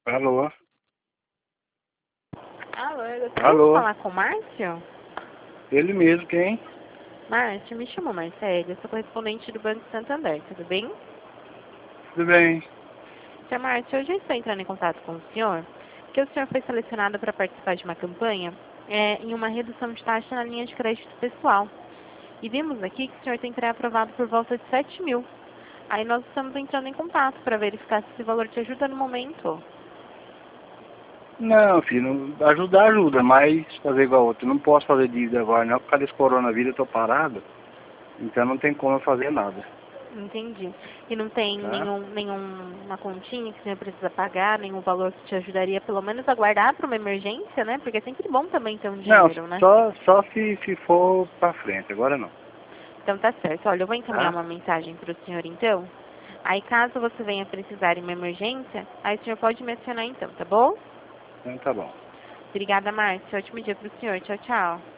Alô? Alô, eu gostaria de Alô? falar com o Márcio? Ele mesmo, quem? Márcio, me chamo Marcelo, eu sou correspondente do Banco Santander, tudo bem? Tudo bem? Seu Márcio, eu já estou entrando em contato com o senhor, porque o senhor foi selecionado para participar de uma campanha em uma redução de taxa na linha de crédito pessoal. E vimos aqui que o senhor tem pré-aprovado por volta de 7 mil. Aí nós estamos entrando em contato para verificar se esse valor te ajuda no momento. Não, filho, ajudar ajuda, mas fazer igual outro. Não posso fazer dívida agora, não. Por causa desse coronavírus eu tô parado. Então não tem como eu fazer nada, Entendi. E não tem tá? nenhuma continha que o senhor precisa pagar, nenhum valor que te ajudaria pelo menos a guardar para uma emergência, né? Porque é sempre bom também ter um Não, dinheiro, né? só se for pra frente, agora não, Então tá certo. Olha, eu vou encaminhar tá? uma mensagem para o senhor então. Aí caso você venha precisar em uma emergência, aí o senhor pode me acionar então, tá bom? Então tá bom. Obrigada, Márcia. Ótimo dia para o senhor. Tchau, tchau.